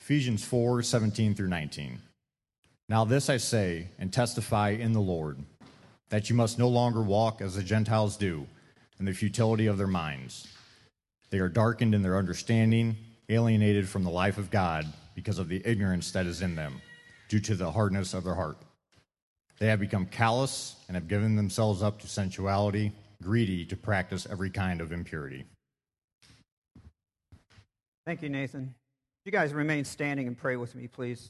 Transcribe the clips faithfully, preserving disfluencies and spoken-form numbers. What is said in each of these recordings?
Ephesians four, seventeen through nineteen. Now this I say and testify in the Lord, that you must no longer walk as the Gentiles do, in the futility of their minds. They are darkened in their understanding, alienated from the life of God because of the ignorance that is in them, due to the hardness of their heart. They have become callous and have given themselves up to sensuality, greedy to practice every kind of impurity. Thank you, Nathan. You guys remain standing and pray with me, please.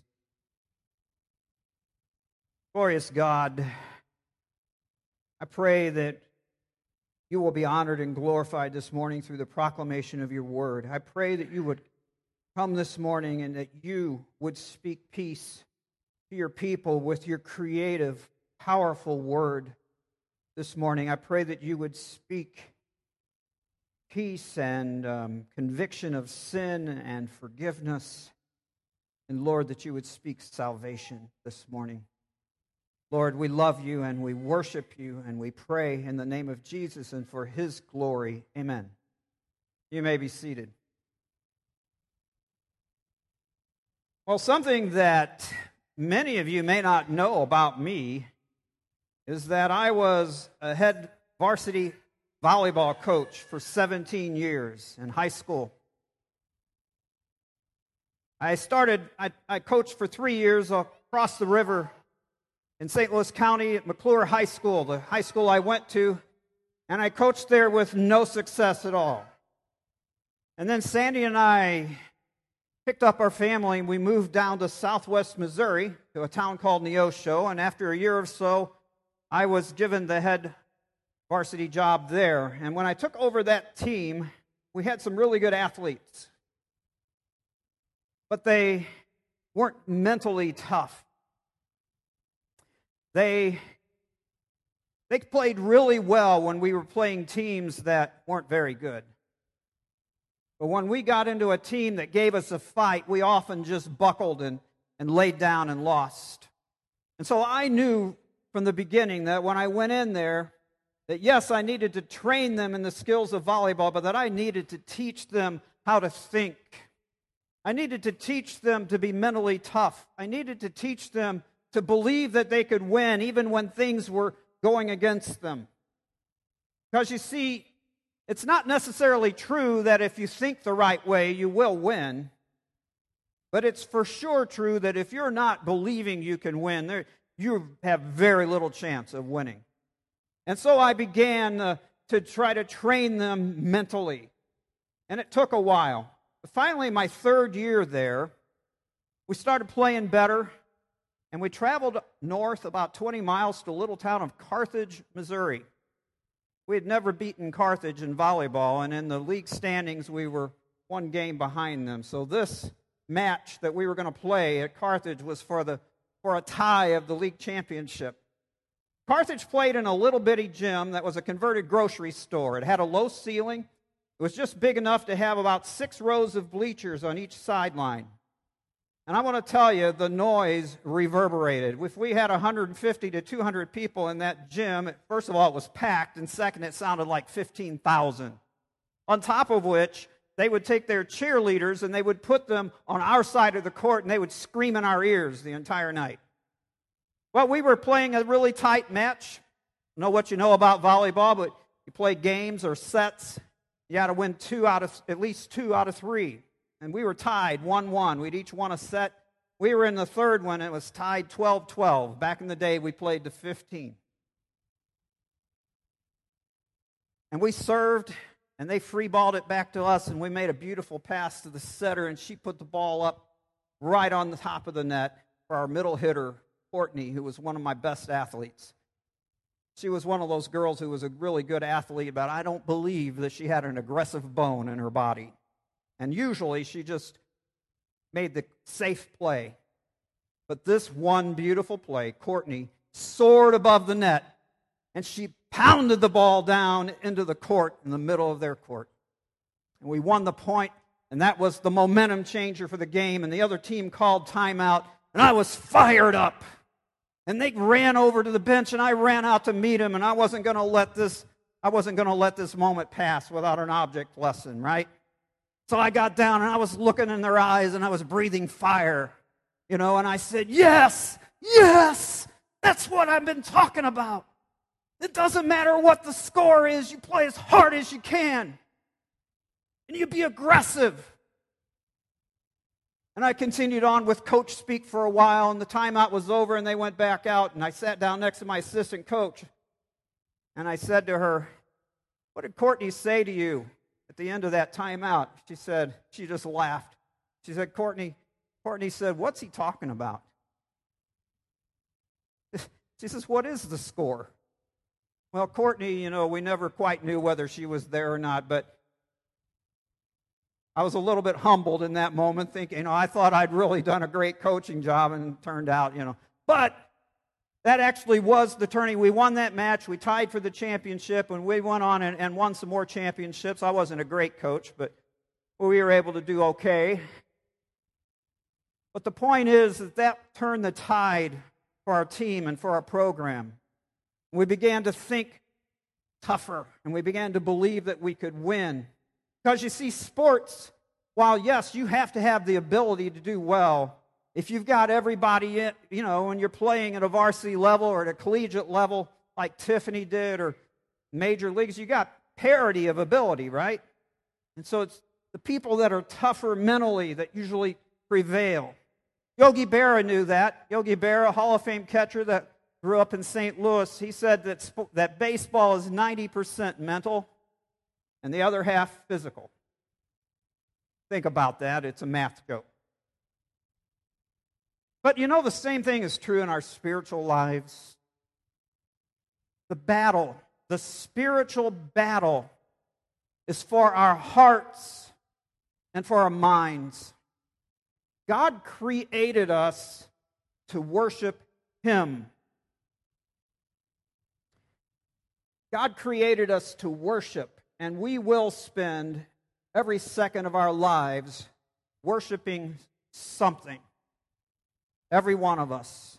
Glorious God, I pray that you will be honored and glorified this morning through the proclamation of your word. I pray that you would come this morning and that you would speak peace to your people with your creative, powerful word this morning. I pray that you would speak peace and um, conviction of sin and forgiveness. And Lord, that you would speak salvation this morning. Lord, we love you and we worship you and we pray in the name of Jesus and for his glory. Amen. You may be seated. Well, something that many of you may not know about me is that I was a head varsity volleyball coach for seventeen years in high school. I started, I, I coached for three years across the river in Saint Louis County at McClure High School, the high school I went to, and I coached there with no success at all. And then Sandy and I picked up our family and we moved down to southwest Missouri to a town called Neosho, and after a year or so, I was given the head varsity job there. And when I took over that team, we had some really good athletes, but they weren't mentally tough. They, they played really well when we were playing teams that weren't very good. But when we got into a team that gave us a fight, we often just buckled and, and laid down and lost. And so I knew from the beginning that when I went in there, that yes, I needed to train them in the skills of volleyball, but that I needed to teach them how to think. I needed to teach them to be mentally tough. I needed to teach them to believe that they could win even when things were going against them. Because you see, it's not necessarily true that if you think the right way, you will win. But it's for sure true that if you're not believing you can win, there, you have very little chance of winning. And so I began uh, to try to train them mentally. And it took a while. But finally, my third year there, we started playing better. And we traveled north about twenty miles to a little town of Carthage, Missouri. We had never beaten Carthage in volleyball, and in the league standings, we were one game behind them. So this match that we were going to play at Carthage was for the for a tie of the league championship. Carthage played in a little bitty gym that was a converted grocery store. It had a low ceiling. It was just big enough to have about six rows of bleachers on each sideline. And I want to tell you, the noise reverberated. If we had one hundred fifty to two hundred people in that gym, first of all, it was packed, and second, it sounded like fifteen thousand. On top of which, they would take their cheerleaders and they would put them on our side of the court, and they would scream in our ears the entire night. Well, we were playing a really tight match. I know what you know about volleyball, but you play games or sets. You got to win two out of at least two out of three. And we were tied one one. We'd each won a set. We were in the third one. It was tied twelve twelve. Back in the day, we played to fifteen. And we served, and they free-balled it back to us, and we made a beautiful pass to the setter, and she put the ball up right on the top of the net for our middle hitter, Courtney, who was one of my best athletes. She was one of those girls who was a really good athlete, but I don't believe that she had an aggressive bone in her body. And usually she just made the safe play. But this one beautiful play, Courtney soared above the net, and she pounded the ball down into the court in the middle of their court. And we won the point, and that was the momentum changer for the game, and the other team called timeout, and I was fired up. And they ran over to the bench, and I ran out to meet them, and I wasn't going to let this I wasn't going to let this moment pass without an object lesson, right? So I got down and I was looking in their eyes and I was breathing fire, you know, and I said, yes, yes, that's what I've been talking about. It doesn't matter what the score is, you play as hard as you can. And you be aggressive. And I continued on with coach speak for a while, and the timeout was over, and they went back out, and I sat down next to my assistant coach, and I said to her, what did Courtney say to you at the end of that timeout? She said, she just laughed. She said, Courtney, Courtney said, what's he talking about? She says, what is the score? Well, Courtney, you know, we never quite knew whether she was there or not, but I was a little bit humbled in that moment, thinking, you know, I thought I'd really done a great coaching job, and it turned out, you know. But that actually was the turning. We won that match. We tied for the championship, and we went on and, and won some more championships. I wasn't a great coach, but we were able to do okay. But the point is that that turned the tide for our team and for our program. We began to think tougher, and we began to believe that we could win. Because you see, sports, while yes, you have to have the ability to do well, if you've got everybody in, you know, when you're playing at a varsity level or at a collegiate level like Tiffany did or major leagues, you got parity of ability, right? And so it's the people that are tougher mentally that usually prevail. Yogi Berra knew that. Yogi Berra, Hall of Fame catcher that grew up in Saint Louis, he said that, sp- that baseball is ninety percent mental and the other half physical. Think about that. It's a math joke. But you know, the same thing is true in our spiritual lives. The battle, the spiritual battle, is for our hearts and for our minds. God created us to worship Him. God created us to worship. And we will spend every second of our lives worshiping something. Every one of us.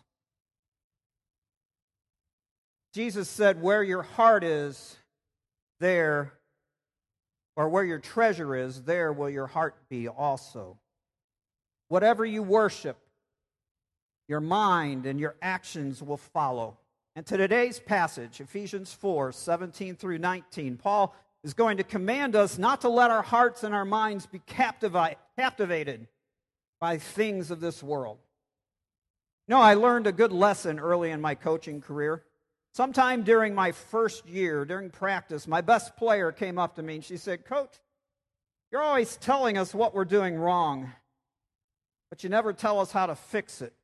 Jesus said, where your heart is, there, or where your treasure is, there will your heart be also. Whatever you worship, your mind and your actions will follow. And to today's passage, Ephesians four, seventeen through nineteen, Paul is going to command us not to let our hearts and our minds be captivated by things of this world. You know, I learned a good lesson early in my coaching career. Sometime during my first year, during practice, my best player came up to me and she said, Coach, you're always telling us what we're doing wrong, but you never tell us how to fix it.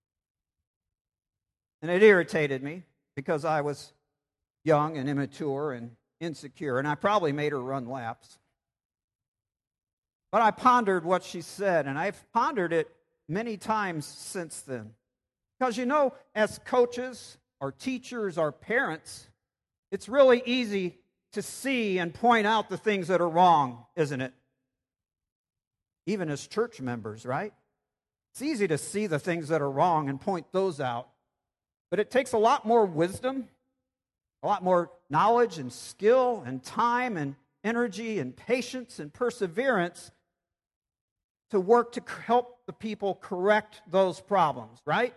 And it irritated me because I was young and immature and insecure, and I probably made her run laps. But I pondered what she said, and I've pondered it many times since then. Because you know, as coaches, or teachers, or parents, it's really easy to see and point out the things that are wrong, isn't it? Even as church members, right? It's easy to see the things that are wrong and point those out. But it takes a lot more wisdom, a lot more knowledge and skill and time and energy and patience and perseverance to work to help the people correct those problems, right?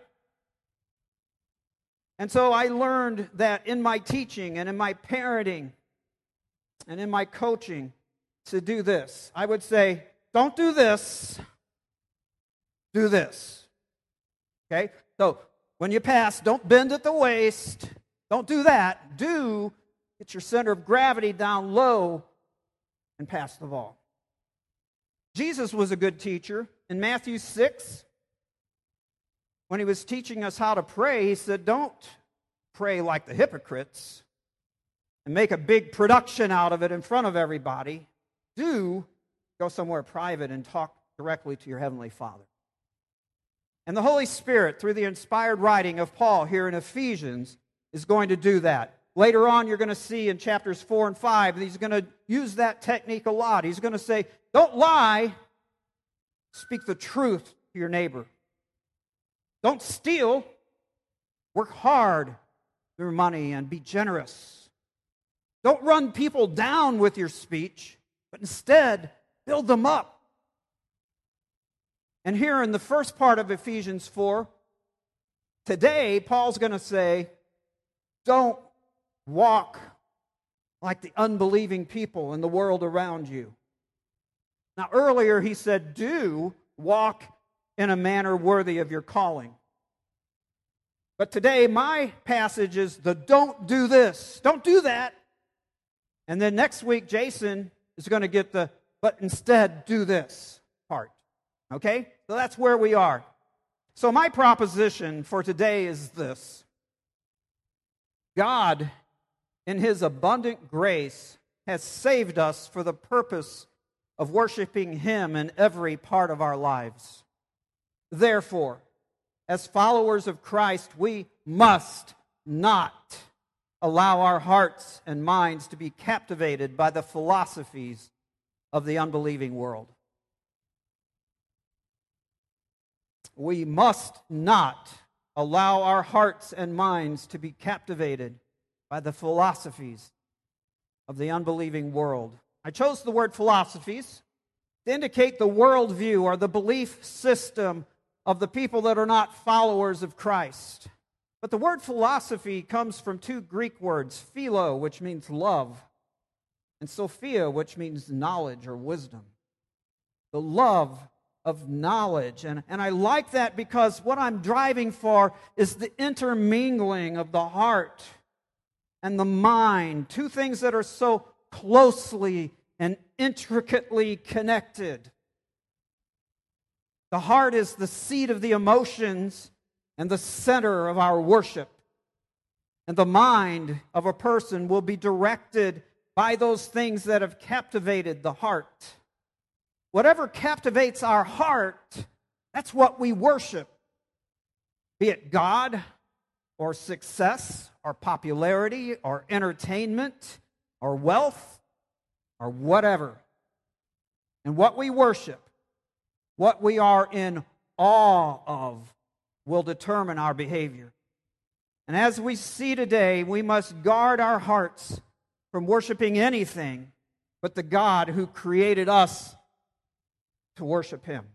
And so I learned that in my teaching and in my parenting and in my coaching to do this. I would say, don't do this, do this. Okay? So when you pass, don't bend at the waist. Don't do that. Do get your center of gravity down low and pass the ball. Jesus was a good teacher. In Matthew six, when he was teaching us how to pray, he said, don't pray like the hypocrites and make a big production out of it in front of everybody. Do go somewhere private and talk directly to your Heavenly Father. And the Holy Spirit, through the inspired writing of Paul here in Ephesians, is going to do that. Later on, you're going to see in chapters four and five, he's going to use that technique a lot. He's going to say, don't lie, speak the truth to your neighbor. Don't steal, work hard for your money and be generous. Don't run people down with your speech, but instead build them up. And here in the first part of Ephesians four, today Paul's going to say, don't walk like the unbelieving people in the world around you. Now earlier he said, do walk in a manner worthy of your calling. But today my passage is the don't do this, don't do that. And then next week Jason is going to get the but instead do this part. Okay? So that's where we are. So my proposition for today is this. God, in His abundant grace, has saved us for the purpose of worshiping Him in every part of our lives. Therefore, as followers of Christ, we must not allow our hearts and minds to be captivated by the philosophies of the unbelieving world. We must not allow our hearts and minds to be captivated by the philosophies of the unbelieving world. I chose the word philosophies to indicate the worldview or the belief system of the people that are not followers of Christ. But the word philosophy comes from two Greek words, philo, which means love, and sophia, which means knowledge or wisdom. The love of knowledge. And, and I like that because what I'm driving for is the intermingling of the heart and the mind, two things that are so closely and intricately connected. The heart is the seat of the emotions and the center of our worship. And the mind of a person will be directed by those things that have captivated the heart. Whatever captivates our heart, that's what we worship. Be it God, or success, or popularity, or entertainment, or wealth, or whatever. And what we worship, what we are in awe of, will determine our behavior. And as we see today, we must guard our hearts from worshiping anything but the God who created us to worship Him.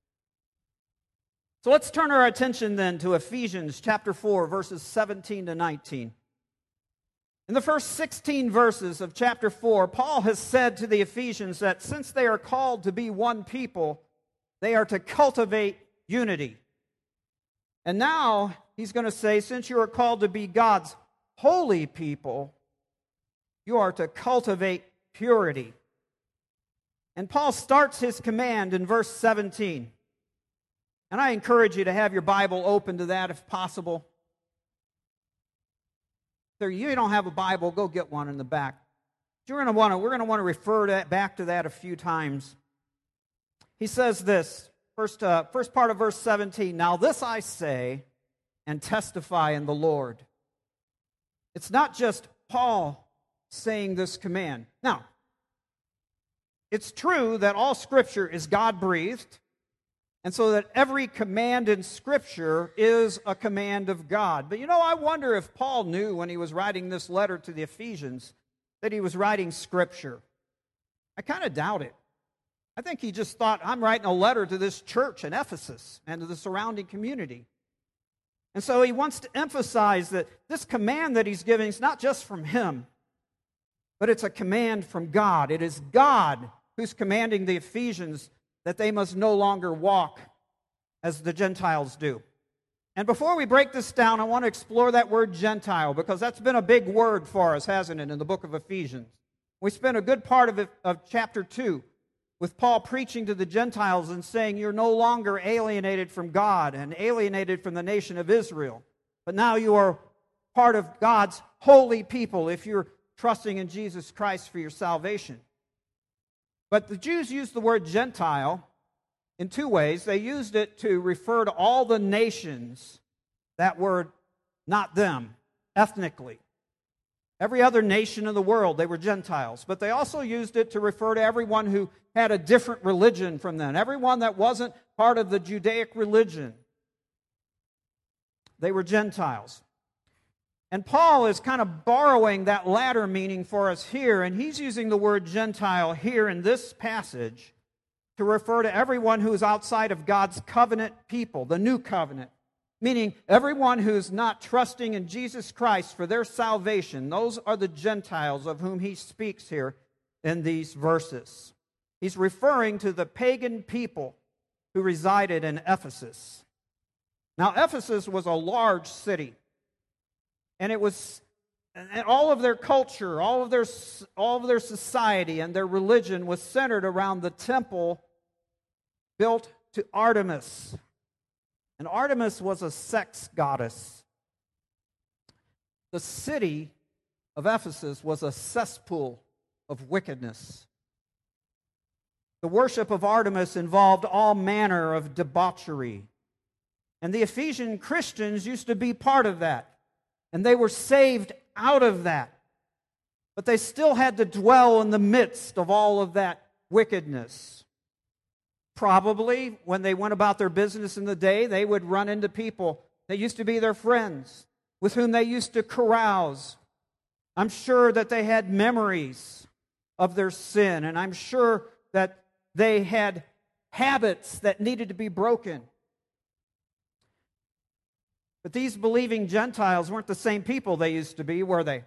So let's turn our attention then to Ephesians chapter four, verses seventeen to nineteen. In the first sixteen verses of chapter four, Paul has said to the Ephesians that since they are called to be one people, they are to cultivate unity. And now he's going to say, since you are called to be God's holy people, you are to cultivate purity. And Paul starts his command in verse seventeen. And I encourage you to have your Bible open to that if possible. If you don't have a Bible, go get one in the back. You're going to want to, we're going to want to refer to that, back to that a few times. He says this, first, uh, first part of verse seventeen, now this I say and testify in the Lord. It's not just Paul saying this command. Now, it's true that all Scripture is God-breathed, and so that every command in Scripture is a command of God. But you know, I wonder if Paul knew when he was writing this letter to the Ephesians that he was writing Scripture. I kind of doubt it. I think he just thought, I'm writing a letter to this church in Ephesus and to the surrounding community. And so he wants to emphasize that this command that he's giving is not just from him, but it's a command from God. It is God who's commanding the Ephesians that they must no longer walk as the Gentiles do. And before we break this down, I want to explore that word Gentile, because that's been a big word for us, hasn't it, in the book of Ephesians. We spent a good part of, it, of chapter two with Paul preaching to the Gentiles and saying you're no longer alienated from God and alienated from the nation of Israel, but now you are part of God's holy people if you're trusting in Jesus Christ for your salvation. But the Jews used the word Gentile in two ways. They used it to refer to all the nations that were not them, ethnically. Every other nation in the world, they were Gentiles. But they also used it to refer to everyone who had a different religion from them, everyone that wasn't part of the Judaic religion. They were Gentiles. And Paul is kind of borrowing that latter meaning for us here, and he's using the word Gentile here in this passage to refer to everyone who is outside of God's covenant people, the new covenant, meaning everyone who's not trusting in Jesus Christ for their salvation. Those are the Gentiles of whom he speaks here in these verses. He's referring to the pagan people who resided in Ephesus. Now, Ephesus was a large city, and it was, and all of their culture, all of their, all of their society and their religion was centered around the temple built to Artemis. And Artemis was a sex goddess. The city of Ephesus was a cesspool of wickedness. The worship of Artemis involved all manner of debauchery. And the Ephesian Christians used to be part of that. And they were saved out of that. But they still had to dwell in the midst of all of that wickedness. Probably, when they went about their business in the day, they would run into people that used to be their friends, with whom they used to carouse. I'm sure that they had memories of their sin, and I'm sure that they had habits that needed to be broken. But these believing Gentiles weren't the same people they used to be, were they?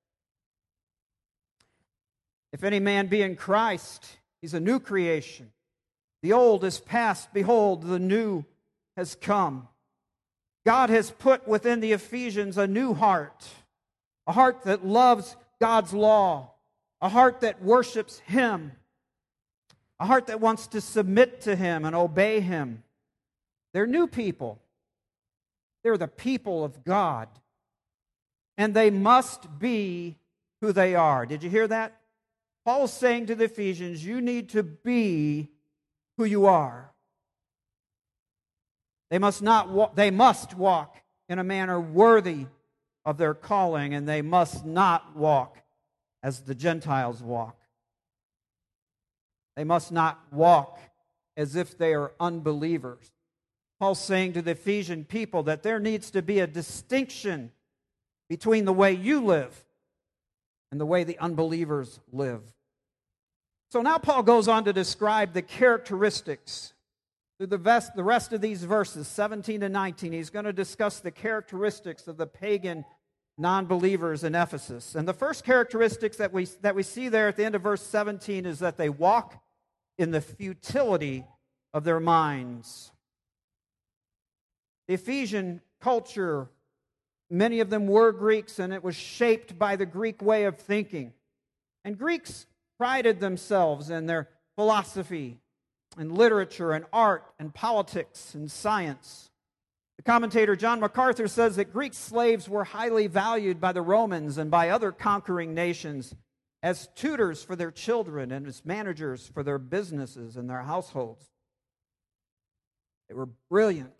If any man be in Christ, he's a new creation. The old is past, behold, the new has come. God has put within the Ephesians a new heart, a heart that loves God's law, a heart that worships Him, a heart that wants to submit to Him and obey Him. They're new people. They're the people of God. And they must be who they are. Did you hear that? Paul is saying to the Ephesians, you need to be who you are. They must not wa- they must walk in a manner worthy of their calling, and they must not walk as the Gentiles walk. They must not walk as if they are unbelievers. Paul's saying to the Ephesian people that there needs to be a distinction between the way you live and the way the unbelievers live. So now Paul goes on to describe the characteristics. Through the rest, the rest of these verses, seventeen to nineteen, he's going to discuss the characteristics of the pagan non-believers in Ephesus. And the first characteristics that we, that we see there at the end of verse seventeen is that they walk in the futility of their minds. The Ephesian culture, many of them were Greeks, and it was shaped by the Greek way of thinking. And Greeks prided themselves in their philosophy and literature and art and politics and science. The commentator John MacArthur says that Greek slaves were highly valued by the Romans and by other conquering nations as tutors for their children and as managers for their businesses and their households. They were brilliant.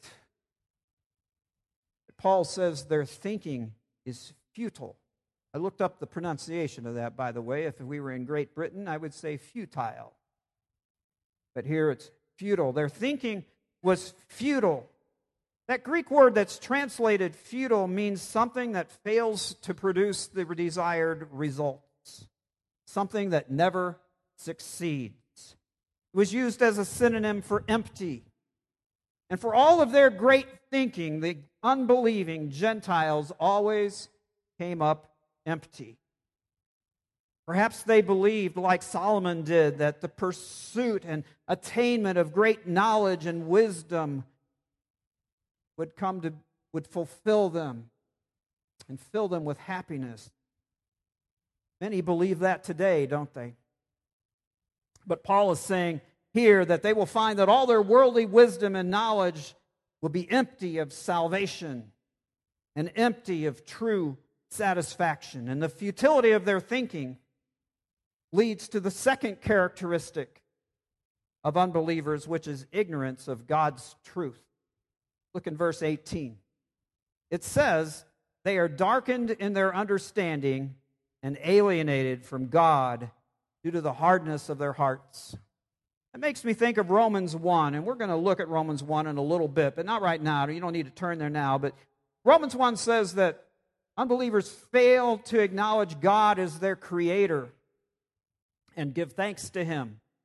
But Paul says their thinking is futile. I looked up the pronunciation of that, by the way. If we were in Great Britain, I would say futile. But here it's futile. Their thinking was futile. That Greek word that's translated futile means something that fails to produce the desired results, something that never succeeds. It was used as a synonym for empty. And for all of their great thinking, the unbelieving Gentiles always came up empty. Perhaps they believed, like Solomon did, that the pursuit and attainment of great knowledge and wisdom would come to, would fulfill them and fill them with happiness. Many believe that today, don't they? But Paul is saying here that they will find that all their worldly wisdom and knowledge will be empty of salvation and empty of true satisfaction. And the futility of their thinking leads to the second characteristic of unbelievers, which is ignorance of God's truth. Look in verse eighteen. It says, they are darkened in their understanding and alienated from God due to the hardness of their hearts. It makes me think of Romans one, and we're going to look at Romans one in a little bit, but not right now. You don't need to turn there now. But Romans one says that unbelievers fail to acknowledge God as their creator and give thanks to Him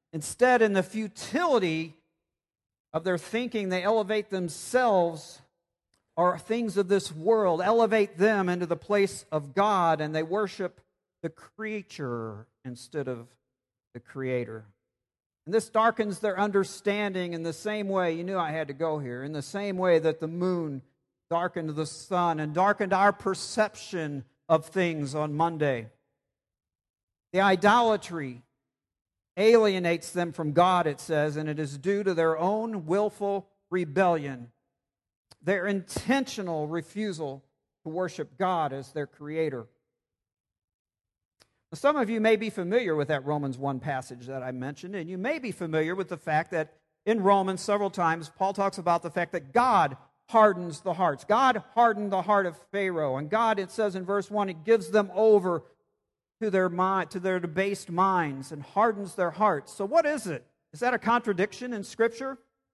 Instead, in the futility of their thinking, they elevate themselves or things of this world, elevate them into the place of God, and they worship the creature instead of the Creator. And this darkens their understanding in the same way, you knew I had to go here, in the same way that the moon darkened the sun and darkened our perception of things on Monday. The idolatry alienates them from God, it says, and it is due to their own willful rebellion, their intentional refusal to worship God as their Creator. Now, some of you may be familiar with that Romans one passage that I mentioned, and you may be familiar with the fact that in Romans several times Paul talks about the fact that God hardens the hearts. God hardened the heart of Pharaoh, and God, it says in verse one, it gives them over to their mind, to their debased minds, and hardens their hearts. So what is it? Is that a contradiction in Scripture?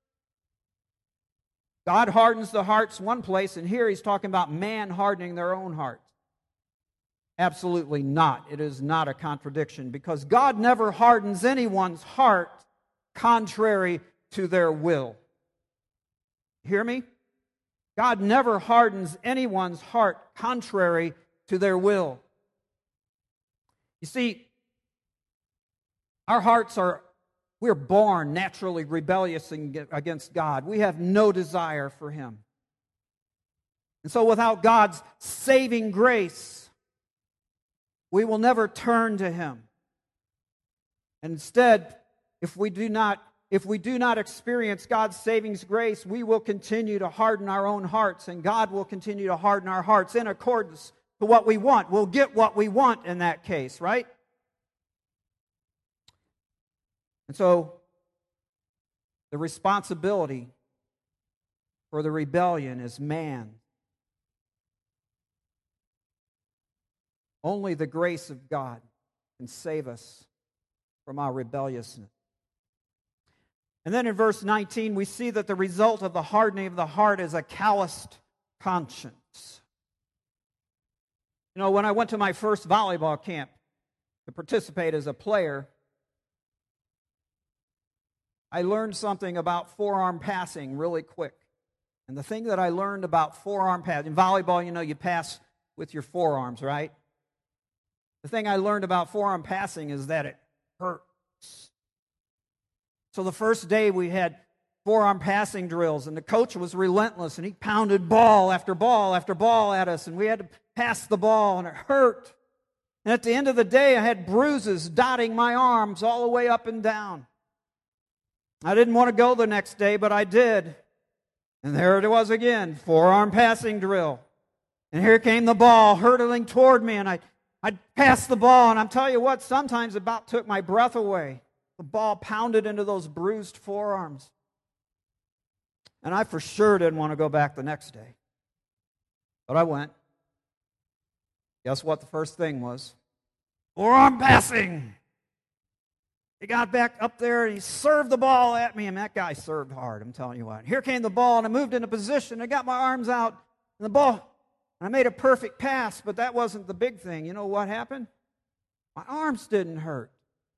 God hardens the hearts one place, and here he's talking about man hardening their own hearts. Absolutely not. It is not a contradiction, because God never hardens anyone's heart contrary to their will. Hear me? God never hardens anyone's heart contrary to their will. You see, our hearts are, we're born naturally rebellious against God. We have no desire for Him. And so without God's saving grace, we will never turn to Him. And instead, if we do not, if we do not experience God's saving grace, we will continue to harden our own hearts, and God will continue to harden our hearts in accordance to what we want. We'll get what we want in that case, right? And so, the responsibility for the rebellion is man. Only the grace of God can save us from our rebelliousness. And then in verse nineteen, we see that the result of the hardening of the heart is a calloused conscience. You know, when I went to my first volleyball camp to participate as a player, I learned something about forearm passing really quick. And the thing that I learned about forearm passing, in volleyball, you know, you pass with your forearms, right? The thing I learned about forearm passing is that it hurts. So the first day we had forearm passing drills, and the coach was relentless, and he pounded ball after ball after ball at us, and we had to pass the ball, and it hurt. And at the end of the day, I had bruises dotting my arms all the way up and down. I didn't want to go the next day, but I did. And there it was again, forearm passing drill. And here came the ball hurtling toward me, and I, I passed the ball, and I'm telling you what, sometimes it about took my breath away. The ball pounded into those bruised forearms. And I for sure didn't want to go back the next day. But I went. Guess what the first thing was? Forearm passing. He got back up there and he served the ball at me, and that guy served hard, I'm telling you what. Here came the ball, and I moved into position. I got my arms out, and the ball, and I made a perfect pass, but that wasn't the big thing. You know what happened? My arms didn't hurt.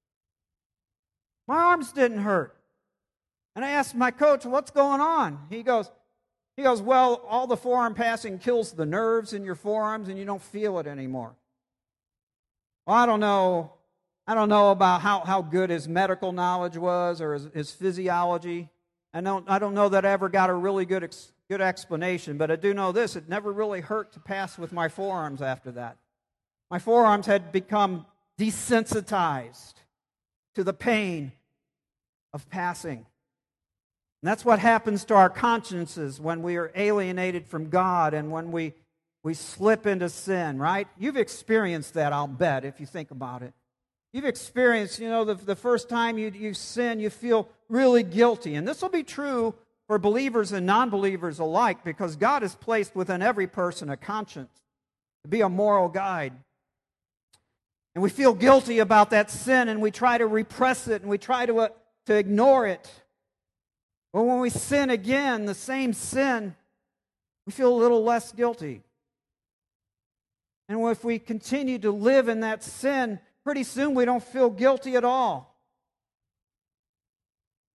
My arms didn't hurt. And I asked my coach, what's going on? He goes, he goes, well, all the forearm passing kills the nerves in your forearms, and you don't feel it anymore. Well, I don't know. I don't know about how, how good his medical knowledge was or his, his physiology. I don't, I don't know that I ever got a really good, ex, good explanation, but I do know this. It never really hurt to pass with my forearms after that. My forearms had become desensitized to the pain of passing. And that's what happens to our consciences when we are alienated from God and when we, we slip into sin, right? You've experienced that, I'll bet, if you think about it. You've experienced, you know, the, the first time you, you sin, you feel really guilty. And this will be true for believers and non-believers alike, because God has placed within every person a conscience to be a moral guide. And we feel guilty about that sin, and we try to repress it, and we try to, uh, to ignore it. But when we sin again, the same sin, we feel a little less guilty. And if we continue to live in that sin, pretty soon we don't feel guilty at all.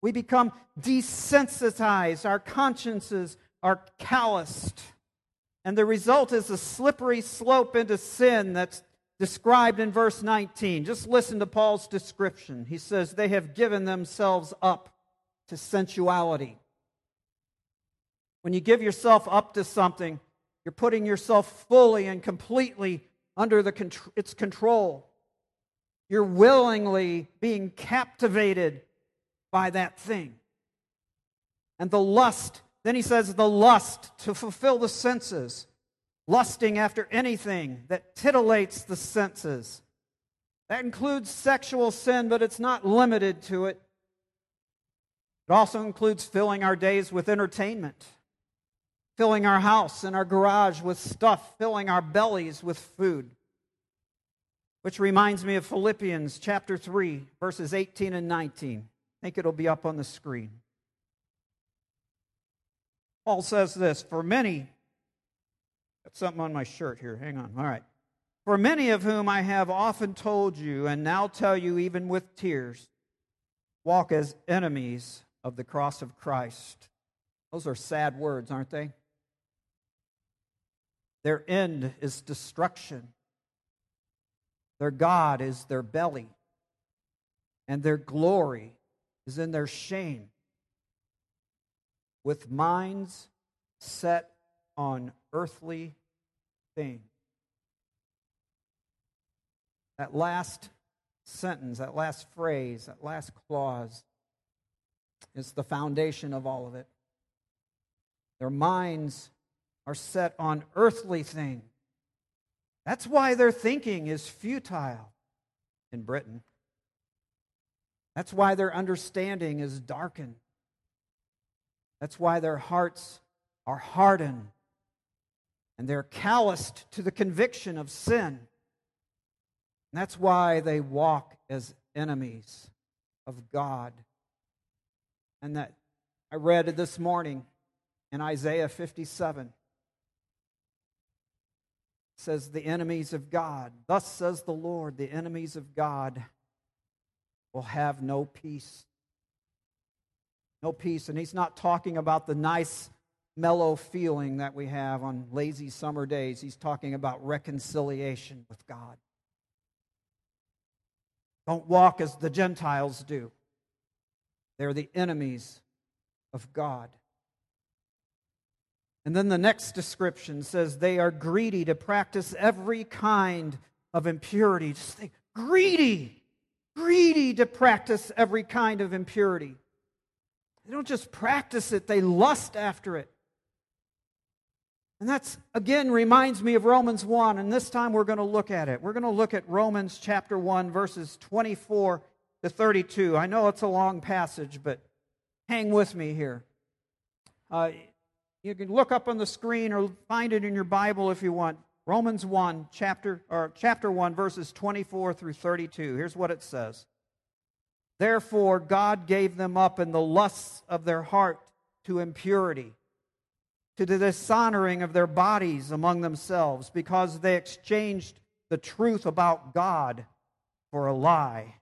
We become desensitized. Our consciences are calloused. And the result is a slippery slope into sin that's described in verse nineteen. Just listen to Paul's description. He says, they have given themselves up to sensuality. When you give yourself up to something, you're putting yourself fully and completely under the, its control. You're willingly being captivated by that thing. And the lust, then he says, the lust to fulfill the senses, lusting after anything that titillates the senses. That includes sexual sin, but it's not limited to it. It also includes filling our days with entertainment, filling our house and our garage with stuff, filling our bellies with food. Which reminds me of Philippians chapter three, verses eighteen and nineteen. I think it'll be up on the screen. Paul says this, for many, got something on my shirt here, hang on, all right. For many of whom I have often told you, and now tell you even with tears, walk as enemies of the cross of Christ. Those are sad words, aren't they? Their end is destruction. Their God is their belly. And their glory is in their shame. With minds set on earthly things. That last sentence, that last phrase, that last clause is the foundation of all of it. Their minds are set on earthly things. That's why their thinking is futile in Britain. That's why their understanding is darkened. That's why their hearts are hardened and they're calloused to the conviction of sin. And that's why they walk as enemies of God. And that I read this morning in Isaiah fifty-seven. It says, the enemies of God, thus says the Lord, the enemies of God will have no peace. No peace. And he's not talking about the nice, mellow feeling that we have on lazy summer days. He's talking about reconciliation with God. Don't walk as the Gentiles do. They're the enemies of God. And then the next description says they are greedy to practice every kind of impurity. Just think, greedy, greedy to practice every kind of impurity. They don't just practice it, they lust after it. And that's, again, reminds me of Romans one, and this time we're going to look at it. We're going to look at Romans chapter one, verses twenty-four to thirty-two. I know it's a long passage, but hang with me here. Uh, you can look up on the screen or find it in your Bible if you want. Romans one, chapter, or chapter one, verses twenty-four through thirty-two. Here's what it says. Therefore, God gave them up in the lusts of their heart to impurity, to the dishonoring of their bodies among themselves, because they exchanged the truth about God for a lie,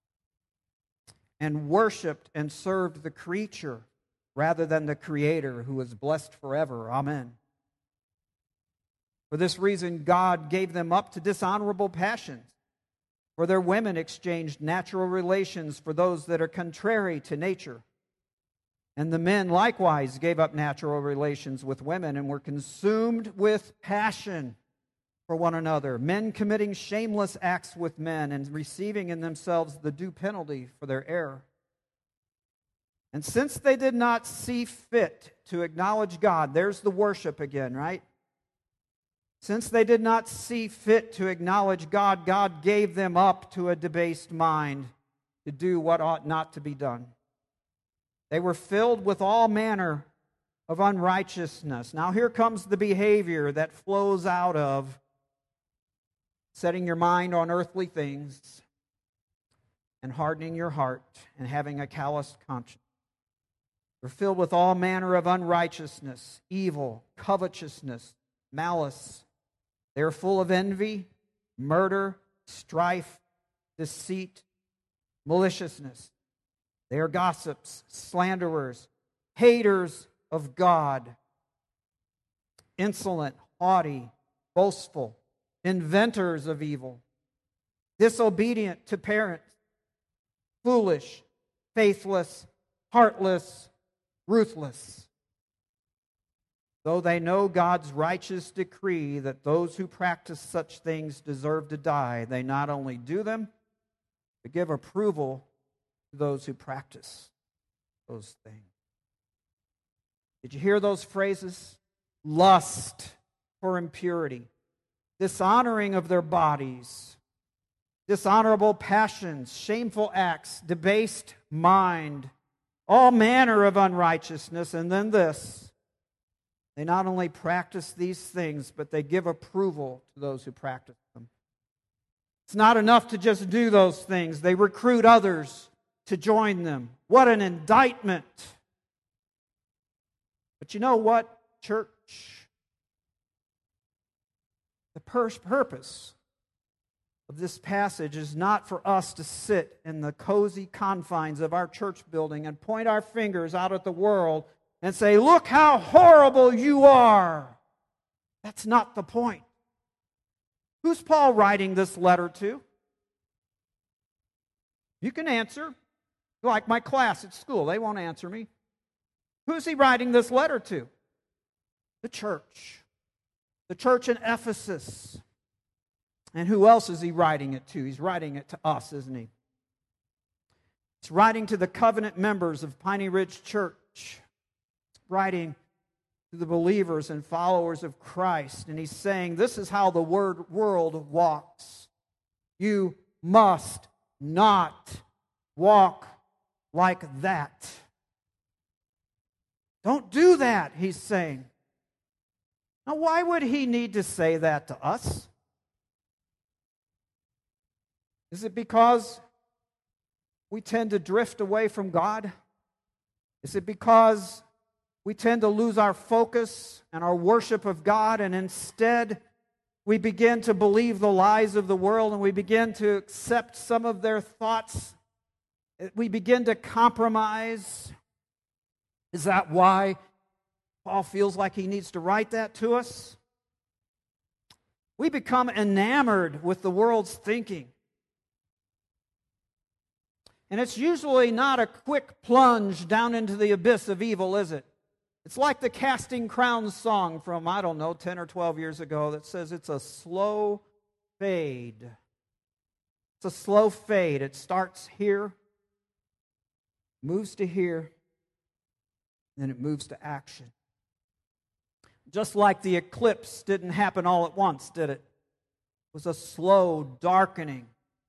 and worshipped and served the creature rather than the Creator, who is blessed forever. Amen. For this reason, God gave them up to dishonorable passions. For their women exchanged natural relations for those that are contrary to nature. And the men likewise gave up natural relations with women and were consumed with passion for one another, men committing shameless acts with men and receiving in themselves the due penalty for their error. And since they did not see fit to acknowledge God, there's the worship again, right? Since they did not see fit to acknowledge God, God gave them up to a debased mind to do what ought not to be done. They were filled with all manner of unrighteousness. Now here comes the behavior that flows out of setting your mind on earthly things and hardening your heart and having a calloused conscience. They're filled with all manner of unrighteousness, evil, covetousness, malice. They are full of envy, murder, strife, deceit, maliciousness. They are gossips, slanderers, haters of God, insolent, haughty, boastful, inventors of evil, disobedient to parents, foolish, faithless, heartless, ruthless. Though they know God's righteous decree that those who practice such things deserve to die, they not only do them, but give approval to those who practice those things. Did you hear those phrases? Lust for impurity, dishonoring of their bodies, dishonorable passions, shameful acts, debased mind, all manner of unrighteousness, and then this. They not only practice these things, but they give approval to those who practice them. It's not enough to just do those things. They recruit others to join them. What an indictment. But you know what, church? The pur- purpose of this passage is not for us to sit in the cozy confines of our church building and point our fingers out at the world and say, look how horrible you are. That's not the point. Who's Paul writing this letter to? You can answer. Like my class at school, they won't answer me. Who's he writing this letter to? The church. The church in Ephesus. And who else is he writing it to? He's writing it to us, isn't he? He's writing to the covenant members of Piney Ridge Church. Writing to the believers and followers of Christ. And he's saying, this is how the word world walks. You must not walk like that. Don't do that, he's saying. Now, why would he need to say that to us? Is it because we tend to drift away from God? Is it because we tend to lose our focus and our worship of God, and instead we begin to believe the lies of the world and we begin to accept some of their thoughts? We begin to compromise. Is that why Paul feels like he needs to write that to us? We become enamored with the world's thinking. And it's usually not a quick plunge down into the abyss of evil, is it? It's like the Casting Crowns song from, I don't know, ten or twelve years ago that says it's a slow fade. It's a slow fade. It starts here, moves to here, then it moves to action. Just like the eclipse didn't happen all at once, did it? It was a slow darkening.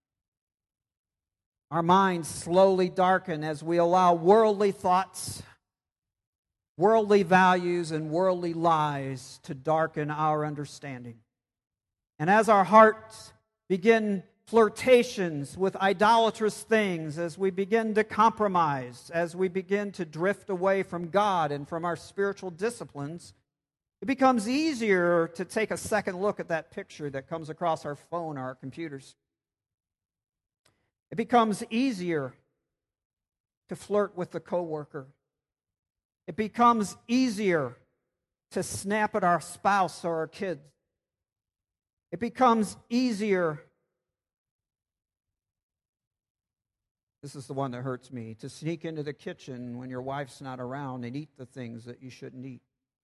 Our minds slowly darken as we allow worldly thoughts, worldly values, and worldly lies to darken our understanding. And as our hearts begin flirtations with idolatrous things, as we begin to compromise, as we begin to drift away from God and from our spiritual disciplines, it becomes easier to take a second look at that picture that comes across our phone or our computers. It becomes easier to flirt with the coworker. It becomes easier to snap at our spouse or our kids. It becomes easier, this is the one that hurts me, to sneak into the kitchen when your wife's not around and eat the things that you shouldn't eat.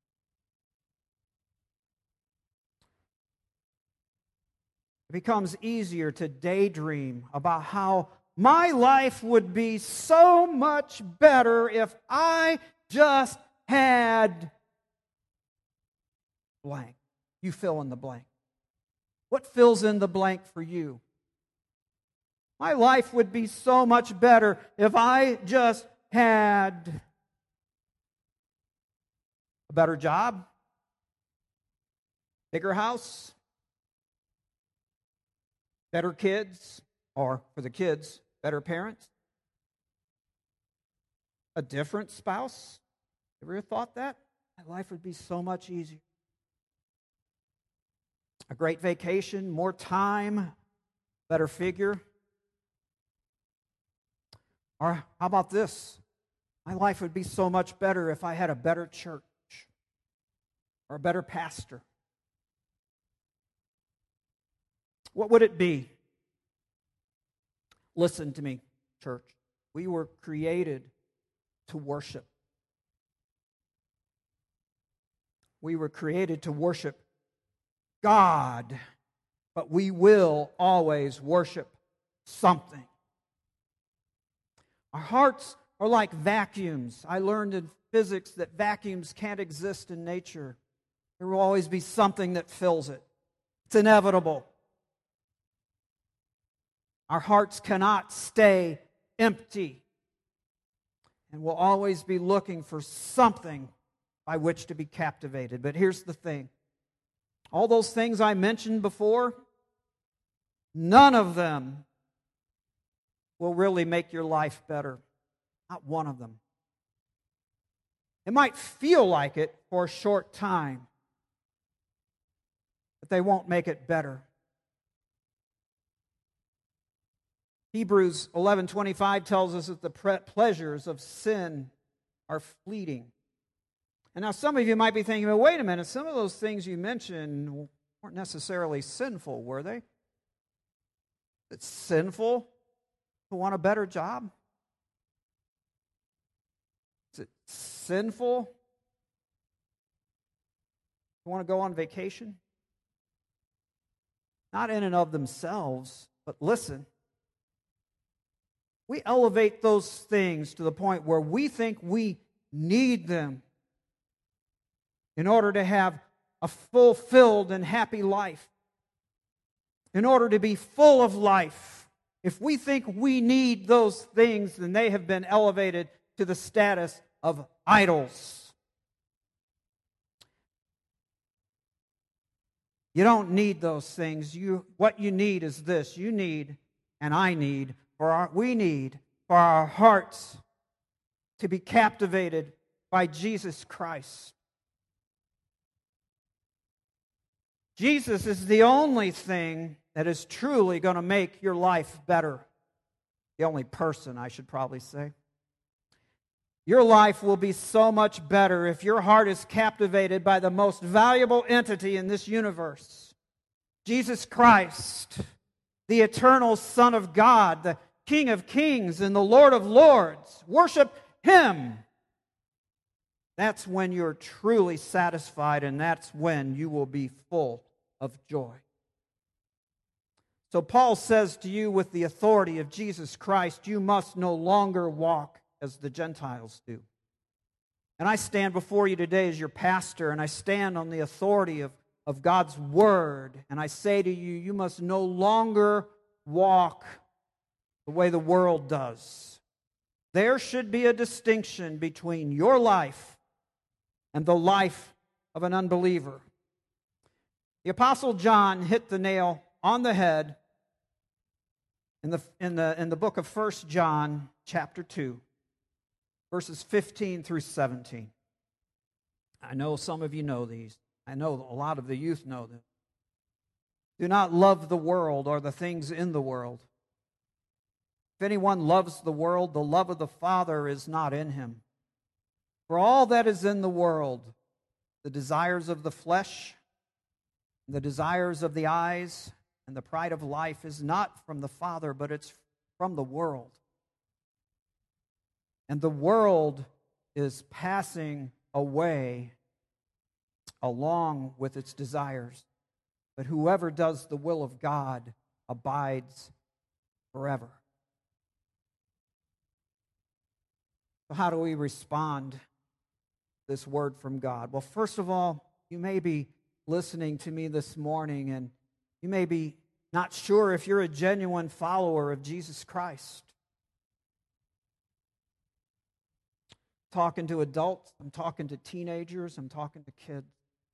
It becomes easier to daydream about how my life would be so much better if I just had blank. You fill in the blank. What fills in the blank for you? My life would be so much better if I just had a better job, bigger house, better kids, or for the kids, better parents, a different spouse. Ever thought that? My life would be so much easier. A great vacation, more time, better figure. Or how about this? My life would be so much better if I had a better church or a better pastor. What would it be? Listen to me, church. We were created to worship. We were created to worship God, but we will always worship something. Our hearts are like vacuums. I learned in physics that vacuums can't exist in nature. There will always be something that fills it. It's inevitable. Our hearts cannot stay empty. And we'll always be looking for something by which to be captivated. But here's the thing. All those things I mentioned before, none of them will really make your life better. Not one of them. It might feel like it for a short time, but they won't make it better. Hebrews eleven twenty-five tells us that the pleasures of sin are fleeting. And now some of you might be thinking, well, wait a minute, some of those things you mentioned weren't necessarily sinful, were they? It's sinful to want a better job? Is it sinful to want to go on vacation? Not in and of themselves, but listen. We elevate those things to the point where we think we need them in order to have a fulfilled and happy life. In order to be full of life. If we think we need those things, then they have been elevated to the status of idols. You don't need those things. You, what you need is this. You need, and I need, for our, we need for our hearts to be captivated by Jesus Christ. Jesus is the only thing that is truly going to make your life better. The only person, I should probably say. Your life will be so much better if your heart is captivated by the most valuable entity in this universe, Jesus Christ, the eternal Son of God, the King of Kings and the Lord of Lords. Worship Him. That's when you're truly satisfied, and that's when you will be full of joy. So Paul says to you, with the authority of Jesus Christ, you must no longer walk as the Gentiles do. And I stand before you today as your pastor, and I stand on the authority of, of God's Word, and I say to you, you must no longer walk the way the world does. There should be a distinction between your life and the life of an unbeliever. The Apostle John hit the nail on the head in the, in the, in the book of First John, chapter two, verses fifteen through seventeen. I know some of you know these. I know a lot of the youth know them. Do not love the world or the things in the world. If anyone loves the world, the love of the Father is not in him. For all that is in the world, the desires of the flesh, the desires of the eyes, and the pride of life is not from the Father, but it's from the world. And the world is passing away along with its desires. But whoever does the will of God abides forever. So how do we respond to this word from God? Well, first of all, you may be listening to me this morning, and you may be not sure if you're a genuine follower of Jesus Christ. I'm talking to adults, I'm talking to teenagers, I'm talking to kids.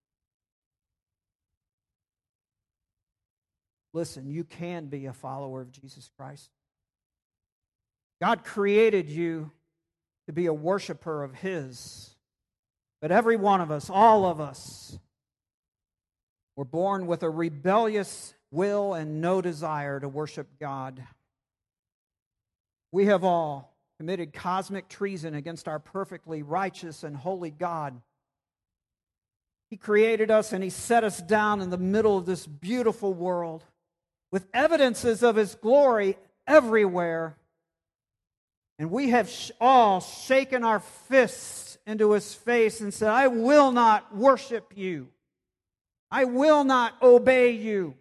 Listen, you can be a follower of Jesus Christ. God created you to be a worshiper of His. But every one of us, all of us, were born with a rebellious will and no desire to worship God. We have all committed cosmic treason against our perfectly righteous and holy God. He created us and He set us down in the middle of this beautiful world with evidences of His glory everywhere. And we have all shaken our fists into His face and said, I will not worship you. I will not obey you.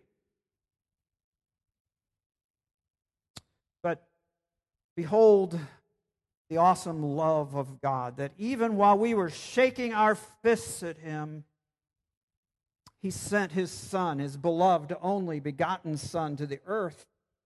But behold the awesome love of God, that even while we were shaking our fists at Him, He sent His Son, His beloved, only begotten Son, to the earth,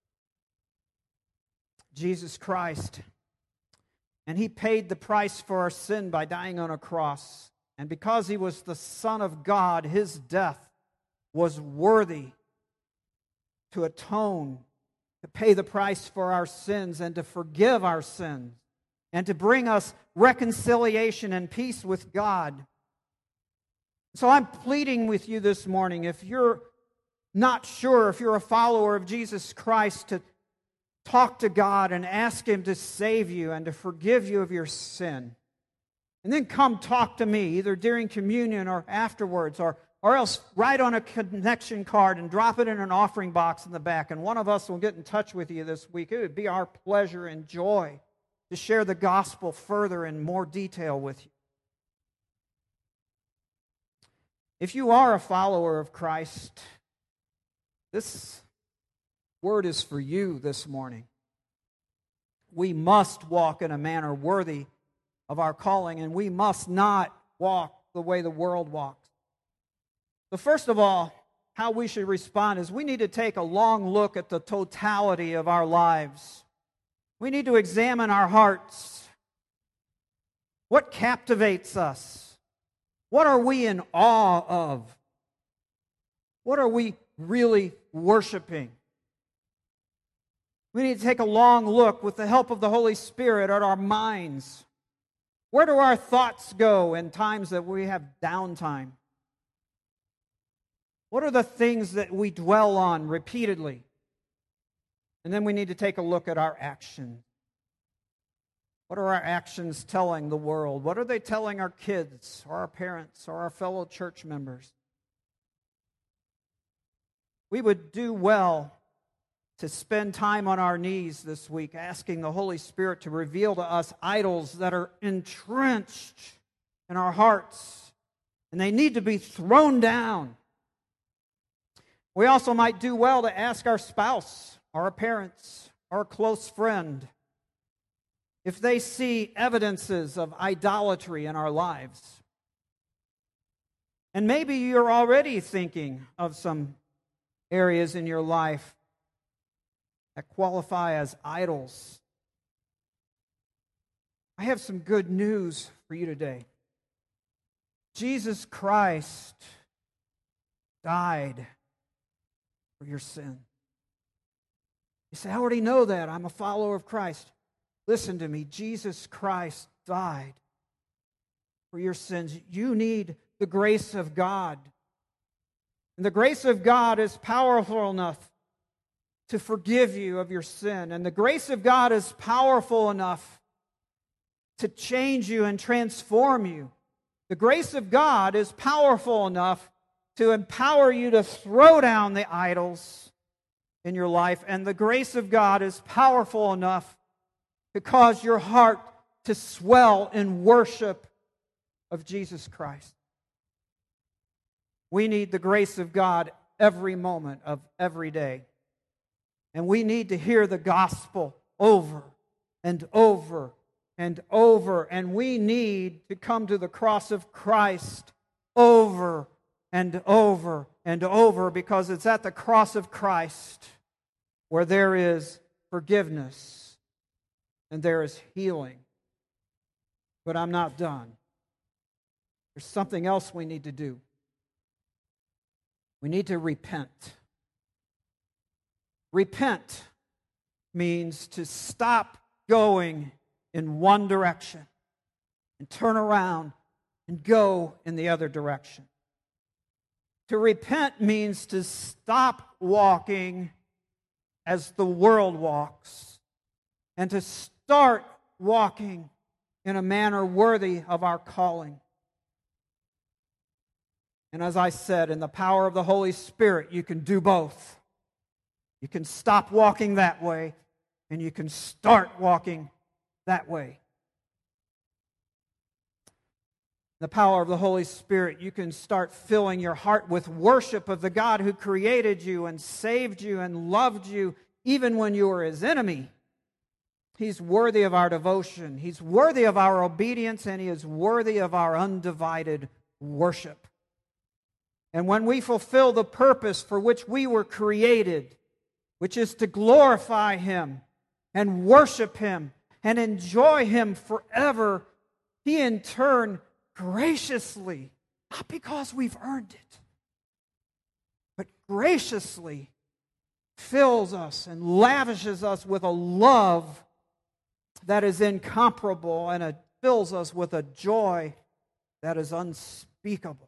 Jesus Christ. And He paid the price for our sin by dying on a cross. And because He was the Son of God, His death was worthy to atone, to pay the price for our sins and to forgive our sins and to bring us reconciliation and peace with God. So I'm pleading with you this morning, if you're not sure, if you're a follower of Jesus Christ, to talk to God and ask Him to save you and to forgive you of your sin. And then come talk to me, either during communion or afterwards, or, or else write on a connection card and drop it in an offering box in the back, and one of us will get in touch with you this week. It would be our pleasure and joy to share the gospel further in more detail with you. If you are a follower of Christ, this word is for you this morning. We must walk in a manner worthy of our calling, and we must not walk the way the world walks. So first of all, how we should respond is we need to take a long look at the totality of our lives. We need to examine our hearts. What captivates us? What are we in awe of? What are we really worshiping? We need to take a long look with the help of the Holy Spirit at our minds. Where do our thoughts go in times that we have downtime? What are the things that we dwell on repeatedly? And then we need to take a look at our actions. What are our actions telling the world? What are they telling our kids or our parents or our fellow church members? We would do well to spend time on our knees this week asking the Holy Spirit to reveal to us idols that are entrenched in our hearts, and they need to be thrown down. We also might do well to ask our spouse, or our parents, or a close friend if they see evidences of idolatry in our lives. And maybe you're already thinking of some areas in your life that qualify as idols. I have some good news for you today. Jesus Christ died for your sin. You say, I already know that. I'm a follower of Christ. Listen to me. Jesus Christ died for your sins. You need the grace of God. And the grace of God is powerful enough to forgive you of your sin. And the grace of God is powerful enough to change you and transform you. The grace of God is powerful enough to empower you to throw down the idols in your life. And the grace of God is powerful enough to cause your heart to swell in worship of Jesus Christ. We need the grace of God every moment of every day. And we need to hear the gospel over and over and over. And we need to come to the cross of Christ over and over and over, because it's at the cross of Christ where there is forgiveness and there is healing. But I'm not done. There's something else we need to do. We need to repent. Repent means to stop going in one direction and turn around and go in the other direction. To repent means to stop walking as the world walks and to start walking in a manner worthy of our calling. And as I said, in the power of the Holy Spirit, you can do both. You can stop walking that way, and you can start walking that way. The power of the Holy Spirit, you can start filling your heart with worship of the God who created you and saved you and loved you even when you were His enemy. He's worthy of our devotion. He's worthy of our obedience, and He is worthy of our undivided worship. And when we fulfill the purpose for which we were created, which is to glorify Him and worship Him and enjoy Him forever, He in turn graciously, not because we've earned it, but graciously fills us and lavishes us with a love that is incomparable, and it fills us with a joy that is unspeakable.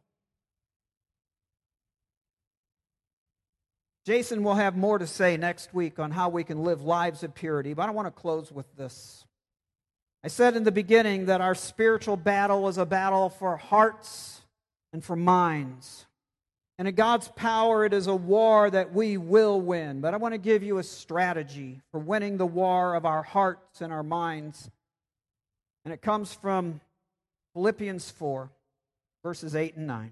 Jason will have more to say next week on how we can live lives of purity, but I want to close with this. I said in the beginning that our spiritual battle is a battle for hearts and for minds. And in God's power, it is a war that we will win. But I want to give you a strategy for winning the war of our hearts and our minds. And it comes from Philippians four, verses eight and nine.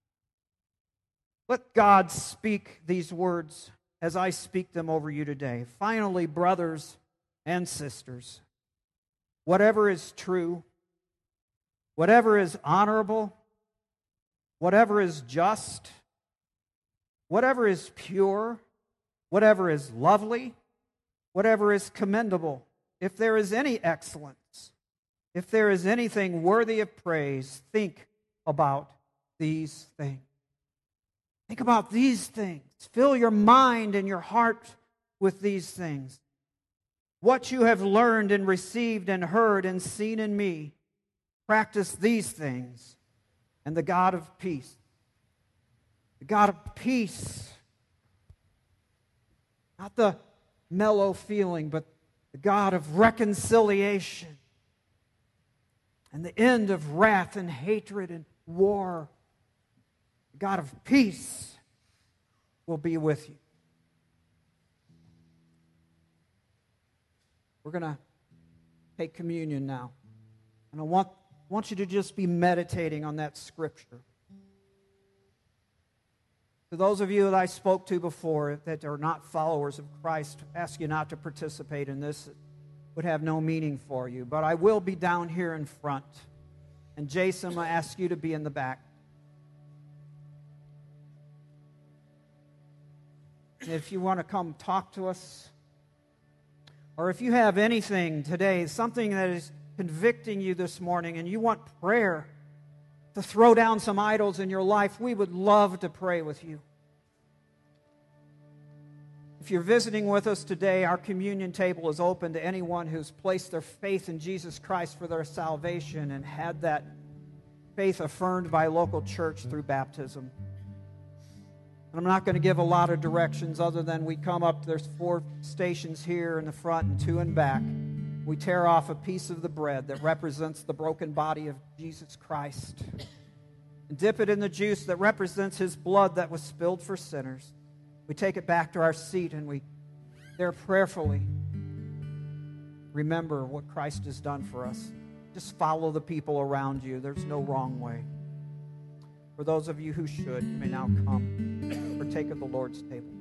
Let God speak these words as I speak them over you today. Finally, brothers and sisters, whatever is true, whatever is honorable, whatever is just, whatever is pure, whatever is lovely, whatever is commendable, if there is any excellence, if there is anything worthy of praise, think about these things. Think about these things. Fill your mind and your heart with these things. What you have learned and received and heard and seen in me, practice these things, and the God of peace, the God of peace, not the mellow feeling, but the God of reconciliation and the end of wrath and hatred and war, the God of peace will be with you. We're going to take communion now. And I want, want you to just be meditating on that scripture. To those of you that I spoke to before that are not followers of Christ, I ask you not to participate in this. It would have no meaning for you. But I will be down here in front. And Jason, I ask you to be in the back. And if you want to come talk to us, or if you have anything today, something that is convicting you this morning, and you want prayer to throw down some idols in your life, we would love to pray with you. If you're visiting with us today, our communion table is open to anyone who's placed their faith in Jesus Christ for their salvation and had that faith affirmed by a local church through baptism. And I'm not going to give a lot of directions other than we come up, there's four stations here in the front and two in back. We tear off a piece of the bread that represents the broken body of Jesus Christ and dip it in the juice that represents His blood that was spilled for sinners. We take it back to our seat and we there prayerfully remember what Christ has done for us. Just follow the people around you. There's no wrong way. For those of you who should, you may now come partake of the Lord's table.